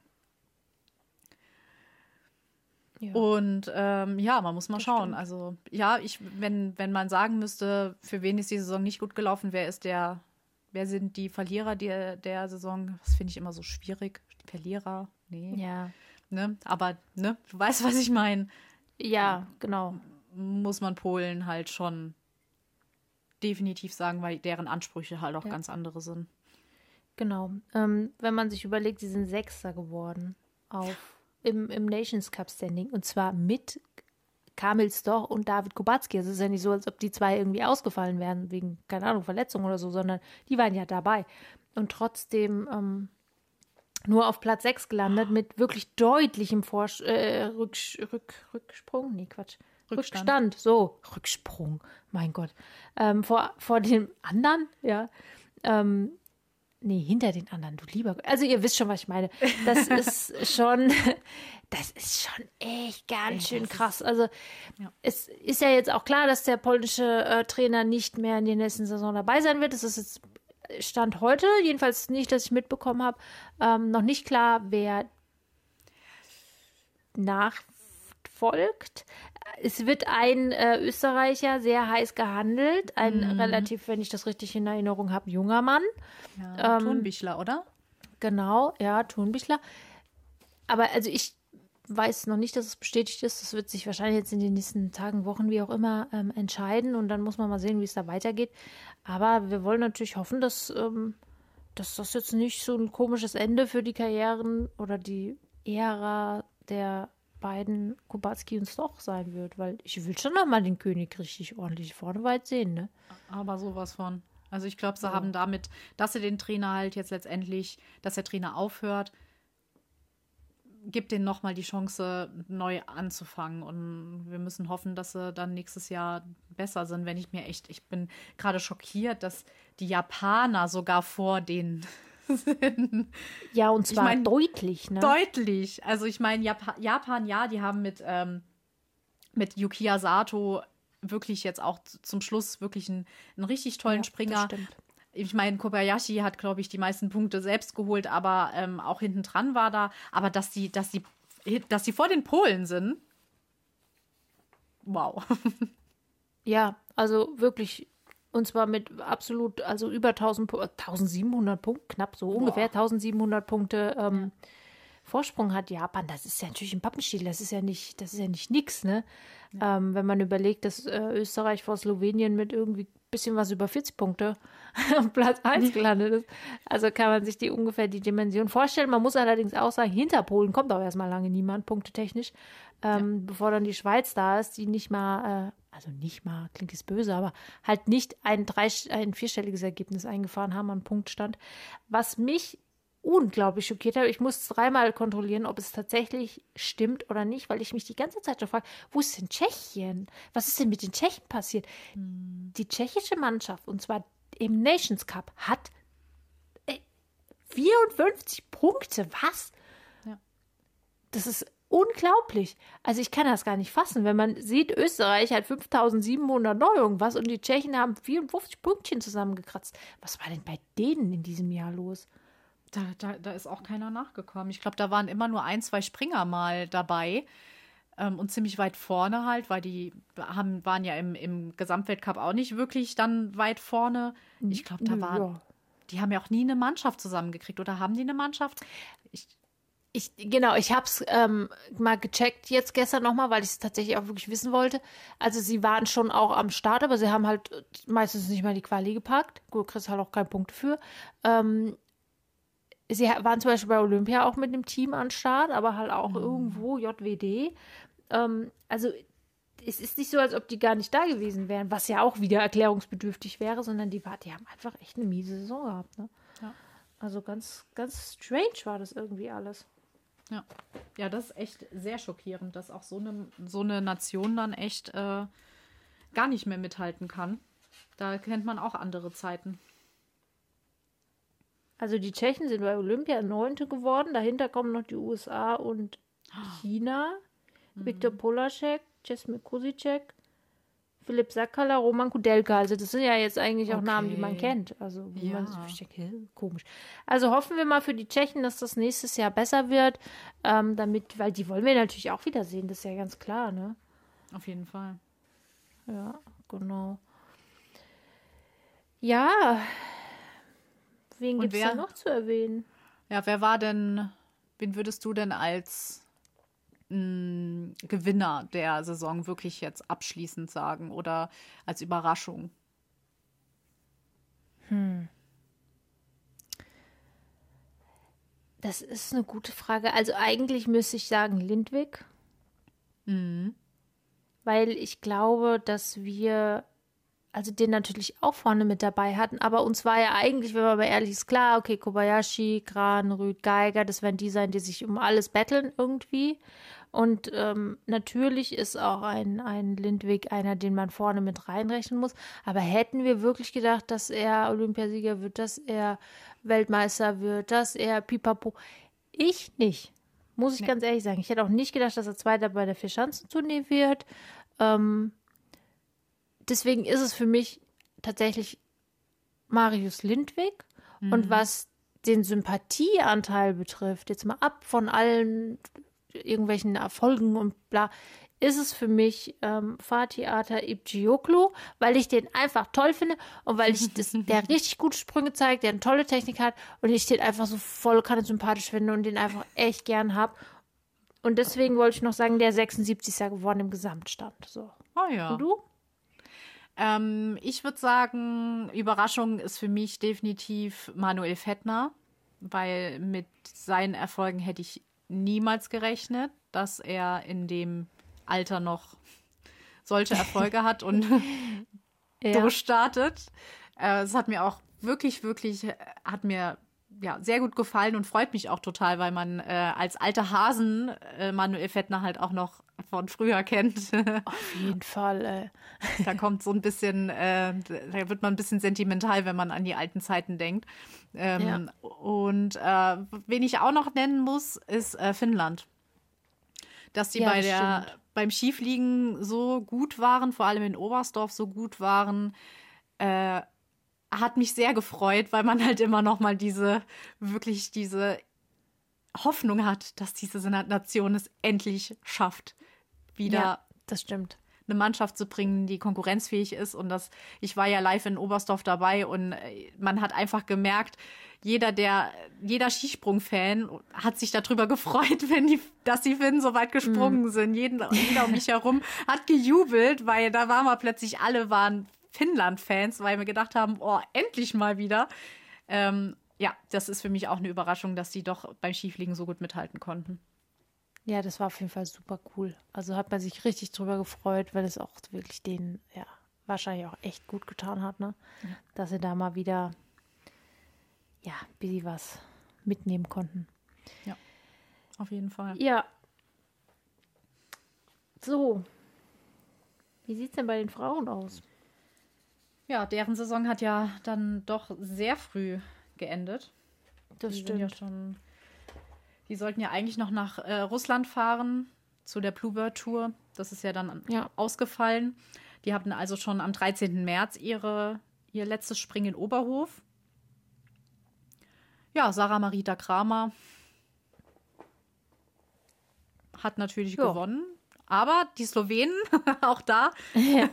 Ja. Und ähm, ja, man muss mal Das schauen. stimmt. Also ja, ich, wenn, wenn man sagen müsste, für wen ist die Saison nicht gut gelaufen, wer ist der, wer sind die Verlierer der, der Saison? Das finde ich immer so schwierig. Die Verlierer, nee. ja. Ne? Aber ne, du weißt, was ich meine. Ja, genau. Muss man Polen halt schon definitiv sagen, weil deren Ansprüche halt auch Ja. ganz andere sind. Genau. Ähm, wenn man sich überlegt, sie sind Sechster geworden. auf, im, im Nations Cup Standing. Und zwar mit Kamil Stoch und David Kubacki. Also es ist ja nicht so, als ob die zwei irgendwie ausgefallen wären, wegen, keine Ahnung, Verletzung oder so, sondern die waren ja dabei. Und trotzdem ähm, nur auf Platz sechs gelandet mit wirklich deutlichem Vorsch äh, Rücksch Rück Rücksprung. Nee, Quatsch. Rückstand. Rückstand, so. Rücksprung, mein Gott. Ähm, vor, vor den anderen, ja. Ähm, nee, hinter den anderen, du lieber. Also ihr wisst schon, was ich meine. Das ist schon, das ist schon echt ganz Ey, schön das krass. Also ja. es ist ja jetzt auch klar, dass der polnische äh, Trainer nicht mehr in der nächsten Saison dabei sein wird. Das ist jetzt Stand heute, jedenfalls nicht, dass ich mitbekommen habe, ähm, noch nicht klar, wer nachfolgt. Es wird ein äh, Österreicher sehr heiß gehandelt, ein Mhm. relativ, wenn ich das richtig in Erinnerung habe, junger Mann. Ja, Ähm, Thunbichler, oder? Genau, ja, Thunbichler. Aber also ich weiß noch nicht, dass es bestätigt ist. Das wird sich wahrscheinlich jetzt in den nächsten Tagen, Wochen, wie auch immer, ähm, entscheiden. Und dann muss man mal sehen, wie es da weitergeht. Aber wir wollen natürlich hoffen, dass, ähm, dass das jetzt nicht so ein komisches Ende für die Karrieren oder die Ära der beiden Kubacki und Stoch sein wird. Weil ich will schon noch mal den König richtig ordentlich vorne weit sehen, ne? Aber sowas von. Also ich glaube, sie Ja. haben damit, dass sie den Trainer halt jetzt letztendlich, dass der Trainer aufhört, gibt denen nochmal die Chance, neu anzufangen. Und wir müssen hoffen, dass sie dann nächstes Jahr besser sind. Wenn ich mir echt, ich bin gerade schockiert, dass die Japaner sogar vor denen sind. Ja, und zwar mein, deutlich, ne? Deutlich. Also ich meine, Jap Japan, ja, die haben mit, ähm, mit Yukiya Sato wirklich jetzt auch z- zum Schluss wirklich einen, einen richtig tollen Ja, das Springer. stimmt. Ich meine, Kobayashi hat, glaube ich, die meisten Punkte selbst geholt, aber ähm, auch hinten dran war da. Aber dass die, dass die, dass die vor den Polen sind, wow. Ja, also wirklich, und zwar mit absolut, also über tausend, Pu- tausendsiebenhundert Punkte, knapp so ungefähr tausendsiebenhundert Punkte ähm, Vorsprung hat Japan. Das ist ja natürlich ein Pappenstiel, das ist ja nicht, das ist ja nicht nix, ne? Ähm, wenn man überlegt, dass äh, Österreich vor Slowenien mit irgendwie bisschen was über vierzig Punkte auf Platz eins gelandet ist. Also kann man sich die ungefähr die Dimension vorstellen. Man muss allerdings auch sagen, hinter Polen kommt auch erstmal lange niemand, punktetechnisch, ähm, bevor dann die Schweiz da ist, die nicht mal, äh, also nicht mal, klingt jetzt böse, aber halt nicht ein, drei, ein vierstelliges Ergebnis eingefahren haben an Punktstand. Was mich unglaublich schockiert hat. Ich musste dreimal kontrollieren, ob es tatsächlich stimmt oder nicht, weil ich mich die ganze Zeit schon frage, wo ist denn Tschechien? Was ist denn mit den Tschechen passiert? Die tschechische Mannschaft, und zwar im Nations Cup, hat äh, vierundfünfzig Punkte. Was? Ja. Das ist unglaublich. Also ich kann das gar nicht fassen, wenn man sieht, Österreich hat fünftausendsiebenhundert neu irgendwas und die Tschechen haben vierundfünfzig Pünktchen zusammengekratzt. Was war denn bei denen in diesem Jahr los? Da, da, da ist auch keiner nachgekommen. Ich glaube, da waren immer nur ein, zwei Springer mal dabei. Ähm, und ziemlich weit vorne halt, weil die haben, waren ja im, im Gesamtweltcup auch nicht wirklich dann weit vorne. Ich glaube, da Nö, waren, ja. die haben ja auch nie eine Mannschaft zusammengekriegt. Oder haben die eine Mannschaft? Ich, Ich, genau, ich habe es ähm, mal gecheckt jetzt gestern nochmal, weil ich es tatsächlich auch wirklich wissen wollte. Also sie waren schon auch am Start, aber sie haben halt meistens nicht mal die Quali gepackt. Gut, kriegst halt auch keinen Punkt für. Ähm, sie waren zum Beispiel bei Olympia auch mit einem Team an Start, aber halt auch irgendwo J W D. Ähm, also es ist nicht so, als ob die gar nicht da gewesen wären, was ja auch wieder erklärungsbedürftig wäre, sondern die, war, die haben einfach echt eine miese Saison gehabt. Ne? Ja. Also ganz, ganz strange war das irgendwie alles. ja. ja, das ist echt sehr schockierend, dass auch so eine, so eine Nation dann echt äh, gar nicht mehr mithalten kann. Da kennt man auch andere Zeiten. Also die Tschechen sind bei Olympia Neunte geworden. Dahinter kommen noch die U S A und China. Viktor Polacek, Jasmin Kusicek, Filip Sakala, Roman Kudelka. Also das sind ja jetzt eigentlich auch Okay. Namen, die man kennt. Also wo Ja. man sich denkt, hä, komisch. Also hoffen wir mal für die Tschechen, dass das nächstes Jahr besser wird. Ähm, damit, weil die wollen wir natürlich auch wieder sehen. Das ist ja ganz klar, ne? Auf jeden Fall. Ja, genau. Ja. Wen Und gibt es wer- da noch zu erwähnen? Ja, wer war denn, wen würdest du denn als mh, Gewinner der Saison wirklich jetzt abschließend sagen oder als Überraschung? Das ist eine gute Frage. Also eigentlich müsste ich sagen Lindwig. Mhm. Weil ich glaube, dass wir, also den natürlich auch vorne mit dabei hatten, aber uns war ja eigentlich, wenn man mal ehrlich ist, klar, okay, Kobayashi, Gran, Rüd, Geiger, das werden die sein, die sich um alles betteln irgendwie. Und ähm, natürlich ist auch ein, ein Lindwig einer, den man vorne mit reinrechnen muss. Aber hätten wir wirklich gedacht, dass er Olympiasieger wird, dass er Weltmeister wird, dass er Pipapo? Ich nicht. Muss ich Nee. ganz ehrlich sagen. Ich hätte auch nicht gedacht, dass er Zweiter bei der Vierschanzentournee wird. Ähm, deswegen ist es für mich tatsächlich Marius Lindwig. Mhm. Und was den Sympathieanteil betrifft, jetzt mal ab von allen irgendwelchen Erfolgen und bla, ist es für mich ähm, Fatih Ata Ibcioglu, weil ich den einfach toll finde und weil ich das, der richtig gute Sprünge zeigt, der eine tolle Technik hat und ich den einfach so voll kann und sympathisch finde und den einfach echt gern habe. Und deswegen wollte ich noch sagen, der sechsundsiebzigste geworden im Gesamtstand. So. Oh ja. Und du? Ähm, ich würde sagen, Überraschung ist für mich definitiv Manuel Fettner, weil mit seinen Erfolgen hätte ich niemals gerechnet, dass er in dem Alter noch solche Erfolge hat und Ja. durchstartet. Äh, Es hat mir auch wirklich, wirklich, äh, hat mir ja sehr gut gefallen und freut mich auch total, weil man äh, als alter Hasen äh, Manuel Fettner halt auch noch von früher kennt. Auf jeden Fall. Ey. Da kommt so ein bisschen, äh, da wird man ein bisschen sentimental, wenn man an die alten Zeiten denkt. Ähm, Und äh, wen ich auch noch nennen muss, ist äh, Finnland. Dass die Ja, bei das der, stimmt. beim Skifliegen so gut waren, vor allem in Oberstdorf so gut waren, äh, hat mich sehr gefreut, weil man halt immer noch mal diese, wirklich diese Hoffnung hat, dass diese Nation es endlich schafft, wieder Ja, das stimmt. eine Mannschaft zu bringen, die konkurrenzfähig ist. Und das, ich war ja live in Oberstdorf dabei und äh, man hat einfach gemerkt, jeder der, jeder Skisprung-Fan hat sich darüber gefreut, wenn die, dass die Finnen so weit gesprungen Mhm. sind. Jeden, jeder um mich herum hat gejubelt, weil da waren wir plötzlich, alle waren Finnland-Fans, weil wir gedacht haben, oh, endlich mal wieder. Ähm, ja, das ist für mich auch eine Überraschung, dass die doch beim Skifliegen so gut mithalten konnten. Ja, das war auf jeden Fall super cool. Also hat man sich richtig drüber gefreut, weil es auch wirklich denen, ja, wahrscheinlich auch echt gut getan hat, ne? Dass sie da mal wieder, ja, ein bisschen was mitnehmen konnten. Auf jeden Fall. Ja. So. Wie sieht es denn bei den Frauen aus? Ja, deren Saison hat ja dann doch sehr früh geendet. Das die sind ja schon, die sollten ja eigentlich noch nach äh, Russland fahren zu der Bluebird Tour. Das ist ja dann Ja. ausgefallen. Die hatten also schon am dreizehnten März ihre, ihr letztes Springen in Oberhof. Ja, Sarah Marita Kramer hat natürlich Ja. gewonnen. Aber die Slowenen, auch da, Ja.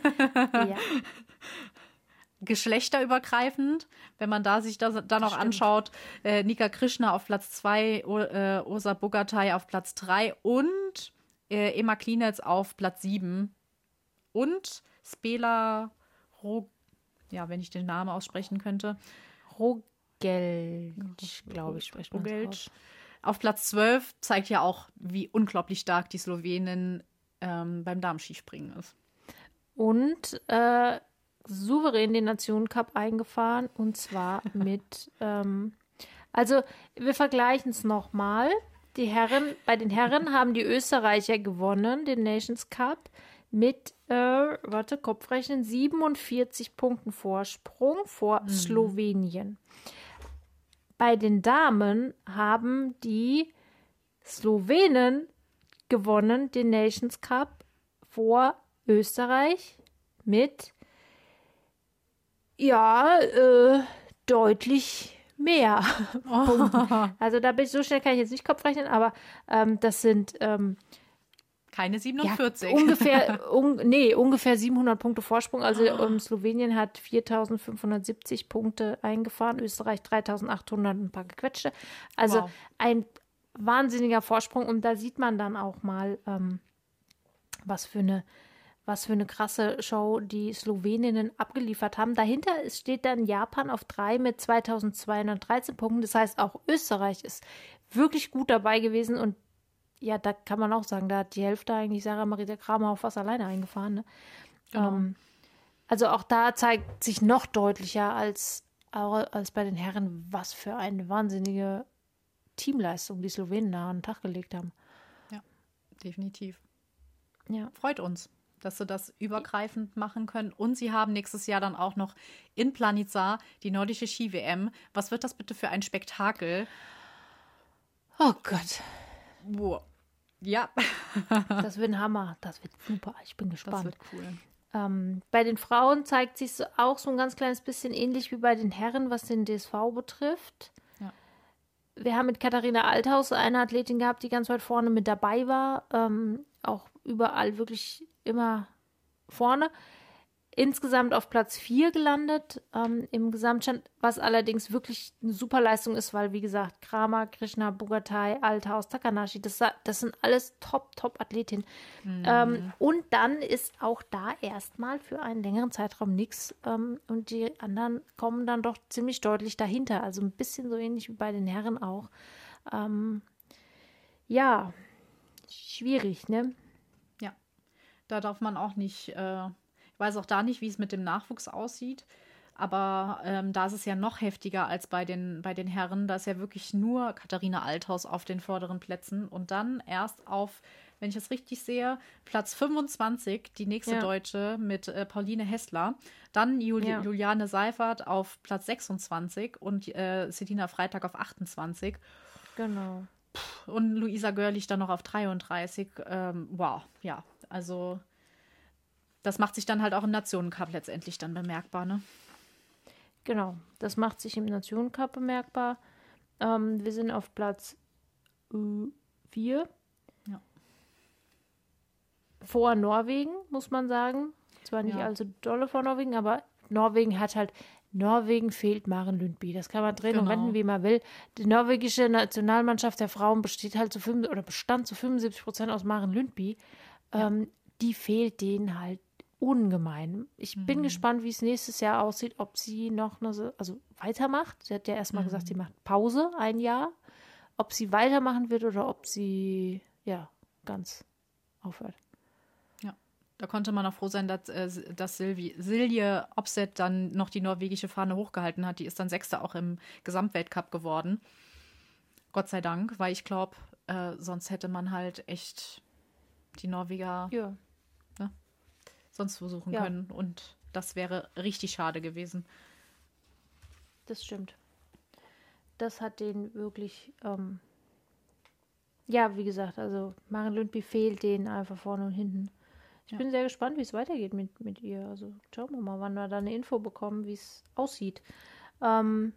geschlechterübergreifend, wenn man da sich das dann noch stimmt. anschaut, äh, Nika Krishna auf Platz zwei, äh, Osa Bogatay auf Platz drei und äh, Emma Klinetz auf Platz sieben und Spela Rog, ja, wenn ich den Namen aussprechen könnte, Rogelj, glaube ich, spricht man das Rogelj aus. auf Platz zwölf, zeigt ja auch, wie unglaublich stark die Slowenin ähm, beim Damenskispringen ist. Und äh, souverän den Nationen-Cup eingefahren und zwar mit, ähm, also wir vergleichen es nochmal. Die Herren, bei den Herren haben die Österreicher gewonnen, den Nations Cup, mit, äh, warte, Kopfrechnen, siebenundvierzig Punkten Vorsprung vor Mhm. Slowenien. Bei den Damen haben die Slowenen gewonnen, den Nations Cup vor Österreich mit, ja, äh, deutlich mehr Punkten. Also da bin ich, so schnell kann ich jetzt nicht Kopf rechnen, aber ähm, das sind ähm, Keine ja, siebenundvierzig. ungefähr, un, nee, ungefähr siebenhundert Punkte Vorsprung. Also ähm, Slowenien hat viertausendfünfhundertsiebzig Punkte eingefahren, Österreich dreitausendachthundert, ein paar gequetschte. Also Wow. ein wahnsinniger Vorsprung. Und da sieht man dann auch mal, ähm, was für eine was für eine krasse Show die Sloweninnen abgeliefert haben. Dahinter ist- steht dann Japan auf drei mit zweitausendzweihundertdreizehn Punkten. Das heißt, auch Österreich ist wirklich gut dabei gewesen und ja, da kann man auch sagen, da hat die Hälfte eigentlich Sarah Marita Kramer auch fast alleine eingefahren. Ne? Genau. Ähm, also auch da zeigt sich noch deutlicher als, als bei den Herren, was für eine wahnsinnige Teamleistung die Slowenen da an den Tag gelegt haben. Ja, definitiv. Ja. Freut uns, dass sie das übergreifend machen können. Und sie haben nächstes Jahr dann auch noch in Planica die nordische Ski-W M. Was wird das bitte für ein Spektakel? Oh Gott. Wow. Ja. Das wird ein Hammer. Das wird super. Ich bin gespannt. Das wird cool. Ähm, bei den Frauen zeigt sich so auch so ein ganz kleines bisschen ähnlich wie bei den Herren, was den D S V betrifft. Ja. Wir haben mit Katharina Althaus eine Athletin gehabt, die ganz weit vorne mit dabei war. Ähm, auch überall wirklich immer vorne. Insgesamt auf Platz vier gelandet ähm, im Gesamtstand, was allerdings wirklich eine super Leistung ist, weil, wie gesagt, Kramer, Krishna, Bogatai, Althaus, Takanashi, das, das sind alles Top, Top-Athletinnen. Mhm. Ähm, und dann ist auch da erstmal für einen längeren Zeitraum nichts. Ähm, und die anderen kommen dann doch ziemlich deutlich dahinter. Also ein bisschen so ähnlich wie bei den Herren auch. Ähm, ja, schwierig, ne? Ja, da darf man auch nicht... Äh Ich weiß auch da nicht, wie es mit dem Nachwuchs aussieht, aber ähm, da ist es ja noch heftiger als bei den, bei den Herren. Da ist ja wirklich nur Katharina Althaus auf den vorderen Plätzen und dann erst auf, wenn ich das richtig sehe, Platz fünfundzwanzig, die nächste ja. Deutsche mit äh, Pauline Hessler. Dann Juli- ja. Juliane Seifert auf Platz sechsundzwanzig und äh, Selina Freitag auf achtundzwanzig. Genau. Und Luisa Görlich dann noch auf dreiunddreißig. Ähm, wow, ja, also... Das macht sich dann halt auch im Nationencup letztendlich dann bemerkbar, ne? Genau, das macht sich im Nationencup bemerkbar. Ähm, wir sind auf Platz vier. Äh, ja. Vor Norwegen, muss man sagen. Zwar nicht ja. allzu dolle vor Norwegen, aber Norwegen hat halt, Norwegen fehlt Maren Lundby. Das kann man drehen genau. und wenden, wie man will. Die norwegische Nationalmannschaft der Frauen besteht halt zu fünf, oder bestand zu fünfundsiebzig Prozent aus Maren Lundby. Ja. Ähm, die fehlt denen halt ungemein. Ich bin mhm. gespannt, wie es nächstes Jahr aussieht, ob sie noch eine, also weitermacht. Sie hat ja erstmal mhm. gesagt, sie macht Pause ein Jahr. Ob sie weitermachen wird oder ob sie ja ganz aufhört. Ja, da konnte man auch froh sein, dass, äh, dass Silvi, Silje Opset dann noch die norwegische Fahne hochgehalten hat. Die ist dann Sechste auch im Gesamtweltcup geworden. Gott sei Dank, weil ich glaube, äh, sonst hätte man halt echt die Norweger ja. ne, sonst versuchen ja. können. Und das wäre richtig schade gewesen. Das stimmt. Das hat denen wirklich, ähm, ja, wie gesagt, also Maren Lundby fehlt denen einfach vorne und hinten. Ich ja. bin sehr gespannt, wie es weitergeht mit, mit ihr. Also schauen wir mal, wann wir da eine Info bekommen, wie es aussieht. Ähm,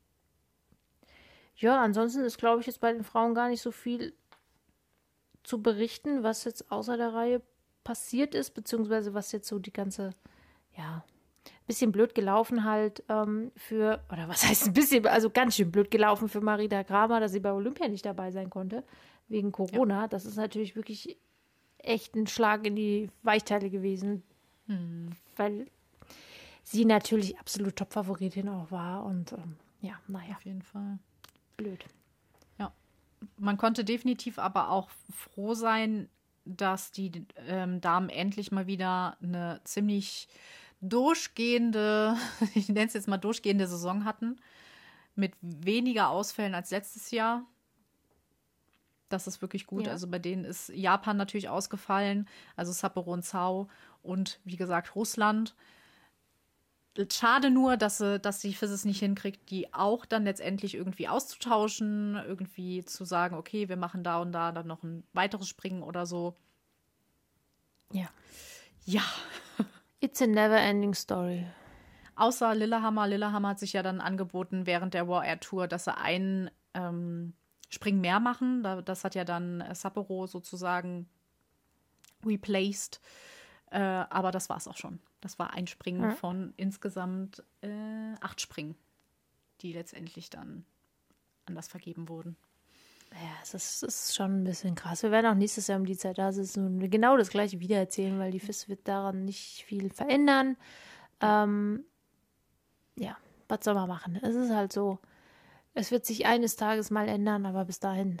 ja, ansonsten ist, glaube ich, jetzt bei den Frauen gar nicht so viel zu berichten, was jetzt außer der Reihe passiert ist, beziehungsweise was jetzt so die ganze, ja, bisschen blöd gelaufen halt ähm, für, oder was heißt ein bisschen, also ganz schön blöd gelaufen für Marita Kramer, dass sie bei Olympia nicht dabei sein konnte, wegen Corona. Ja. Das ist natürlich wirklich echt ein Schlag in die Weichteile gewesen, hm. weil sie natürlich absolut Top-Favoritin auch war und ähm, ja, naja. Auf jeden Fall. Blöd. Ja. Man konnte definitiv aber auch froh sein, dass die ähm, Damen endlich mal wieder eine ziemlich durchgehende, ich nenne es jetzt mal durchgehende Saison hatten, mit weniger Ausfällen als letztes Jahr. Das ist wirklich gut. Ja. Also bei denen ist Japan natürlich ausgefallen, also Sapporo und Zhao und wie gesagt Russland. Schade nur, dass sie, dass die F I S es nicht hinkriegt, die auch dann letztendlich irgendwie auszutauschen, irgendwie zu sagen, okay, wir machen da und da dann noch ein weiteres Springen oder so. Ja. Ja. It's a never-ending story. Außer Lillehammer. Lillehammer hat sich ja dann angeboten während der War Air Tour, dass sie einen ähm, Springen mehr machen. Das hat ja dann Sapporo sozusagen replaced. Äh, aber das war es auch schon. Das war ein Springen ja. von insgesamt äh, acht Springen, die letztendlich dann anders vergeben wurden. Ja, es ist, es ist schon ein bisschen krass. Wir werden auch nächstes Jahr um die Zeit da sitzen und genau das Gleiche wieder erzählen, weil die F I S wird daran nicht viel verändern. Ähm, ja, was soll man machen? Es ist halt so. Es wird sich eines Tages mal ändern, aber bis dahin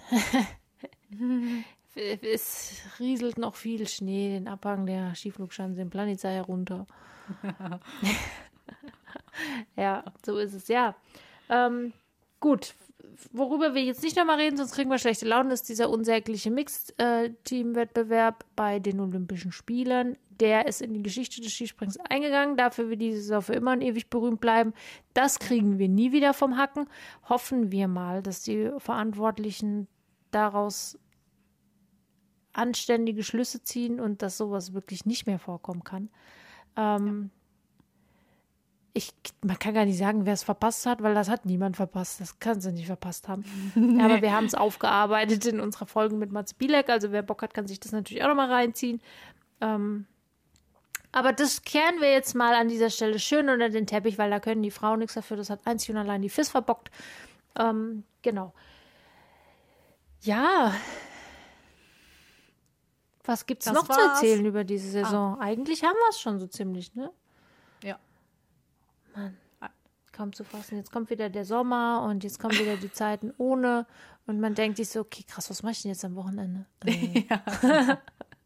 es rieselt noch viel Schnee, den Abhang der Skiflugschanze in Planica herunter. Ja, so ist es, ja. Ähm, gut, worüber wir jetzt nicht nochmal reden, sonst kriegen wir schlechte Laune, ist dieser unsägliche Mixed-Team-Wettbewerb bei den Olympischen Spielen. Der ist in die Geschichte des Skisprings eingegangen, dafür wird diese Saison für immer und ewig berühmt bleiben. Das kriegen wir nie wieder vom Hacken. Hoffen wir mal, dass die Verantwortlichen daraus anständige Schlüsse ziehen und dass sowas wirklich nicht mehr vorkommen kann. Ähm, ich, man kann gar nicht sagen, wer es verpasst hat, weil das hat niemand verpasst. Das kann sie nicht verpasst haben. Nee. Aber wir haben es aufgearbeitet in unserer Folge mit Mats Bielek. Also wer Bock hat, kann sich das natürlich auch nochmal reinziehen. Ähm, aber das kehren wir jetzt mal an dieser Stelle schön unter den Teppich, weil da können die Frauen nichts dafür. Das hat einzig und allein die F I S verbockt. Ähm, genau. Ja. Was gibt es noch war's. zu erzählen über diese Saison? Ah. Eigentlich haben wir es schon so ziemlich, ne? Ja. Mann, kaum zu fassen. Jetzt kommt wieder der Sommer und jetzt kommen wieder die Zeiten ohne. Und man denkt sich so, okay, krass, was mache ich denn jetzt am Wochenende? Ja.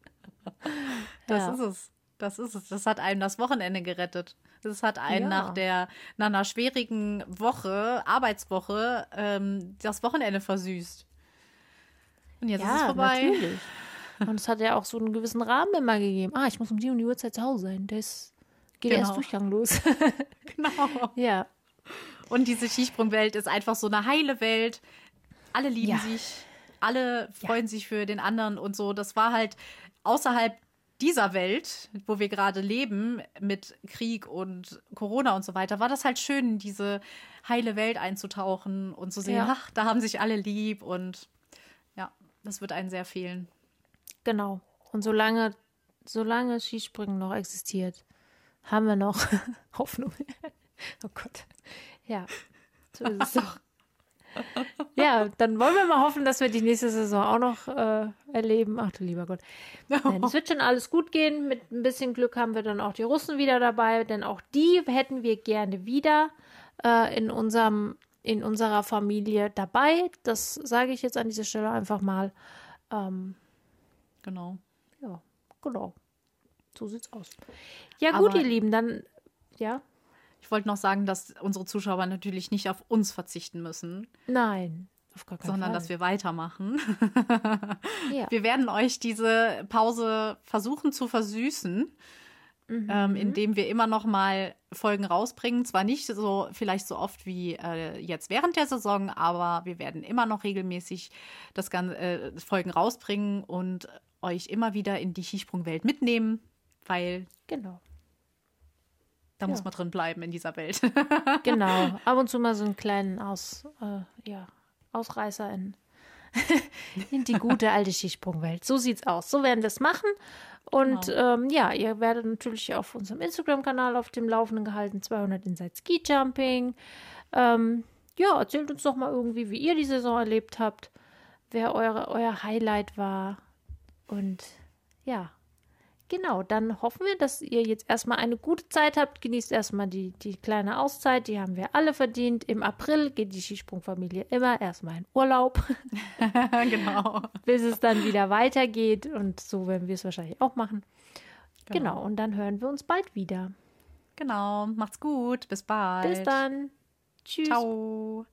Das ja. ist es. Das ist es. Das hat einem das Wochenende gerettet. Das hat einen ja. nach, der, nach einer schwierigen Woche, Arbeitswoche, ähm, das Wochenende versüßt. Und jetzt ja, ist es vorbei. Natürlich. Und es hat ja auch so einen gewissen Rahmen immer gegeben. Ah, ich muss um die und die Uhrzeit zu Hause sein. Das geht genau. erst Durchgang los. Genau. Ja. Und diese Skisprungwelt ist einfach so eine heile Welt. Alle lieben ja. sich. Alle freuen ja. sich für den anderen und so. Das war halt außerhalb dieser Welt, wo wir gerade leben, mit Krieg und Corona und so weiter, war das halt schön, in diese heile Welt einzutauchen und zu sehen, ja. ach, da haben sich alle lieb und ja, das wird einen sehr fehlen. Genau. Und solange, solange Skispringen noch existiert, haben wir noch Hoffnung. Oh Gott. Ja, so ist es doch. Ja, dann wollen wir mal hoffen, dass wir die nächste Saison auch noch äh, erleben. Ach du lieber Gott. Nein, es wird schon alles gut gehen. Mit ein bisschen Glück haben wir dann auch die Russen wieder dabei, denn auch die hätten wir gerne wieder äh, in unserem, in unserer Familie dabei. Das sage ich jetzt an dieser Stelle einfach mal. Ähm, genau. Ja, genau. So sieht's aus. Ja gut, Aber ihr Lieben, dann, ja. Ich wollte noch sagen, dass unsere Zuschauer natürlich nicht auf uns verzichten müssen. Nein, auf gar keinen sondern Fall. dass wir weitermachen. Ja. Wir werden euch diese Pause versuchen zu versüßen, mhm. ähm, indem wir immer noch mal Folgen rausbringen. Zwar nicht so vielleicht so oft wie äh, jetzt während der Saison, aber wir werden immer noch regelmäßig das ganze, äh, Folgen rausbringen und euch immer wieder in die Skisprungwelt mitnehmen, weil genau. Da ja. muss man drin bleiben in dieser Welt. Genau. Ab und zu mal so einen kleinen Aus, äh, ja, Ausreißer in, in die gute alte Skisprungwelt. So sieht's aus. So werden wir es machen. Und genau. ähm, ja, ihr werdet natürlich auf unserem Instagram-Kanal auf dem Laufenden gehalten. zweihundert Inside Ski Jumping. Ähm, ja, erzählt uns doch mal irgendwie, wie ihr die Saison erlebt habt. Wer eure, euer Highlight war. Und ja. Genau, dann hoffen wir, dass ihr jetzt erstmal eine gute Zeit habt. Genießt erstmal die, die kleine Auszeit, die haben wir alle verdient. Im April geht die Skisprungfamilie immer erstmal in Urlaub. Genau. Bis es dann wieder weitergeht und so werden wir es wahrscheinlich auch machen. Genau. genau, und dann hören wir uns bald wieder. Genau, macht's gut, bis bald. Bis dann. Tschüss. Ciao.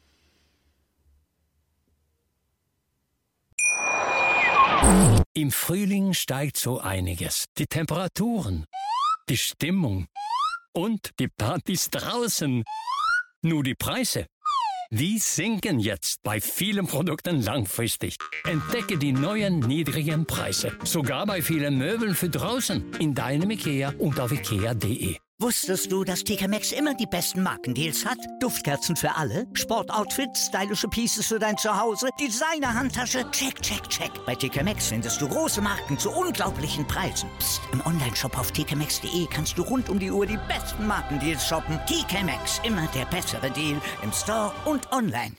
Im Frühling steigt so einiges. Die Temperaturen, die Stimmung und die Partys draußen. Nur die Preise, die sinken jetzt bei vielen Produkten langfristig. Entdecke die neuen niedrigen Preise. Sogar bei vielen Möbeln für draußen. In deinem IKEA und auf ikea punkt de. Wusstest du, dass T K Maxx immer die besten Markendeals hat? Duftkerzen für alle, Sportoutfits, stylische Pieces für dein Zuhause, Designer-Handtasche, check, check, check. Bei T K Maxx findest du große Marken zu unglaublichen Preisen. Psst. Im Onlineshop auf t k maxx punkt de kannst du rund um die Uhr die besten Markendeals shoppen. T K Maxx, immer der bessere Deal im Store und online.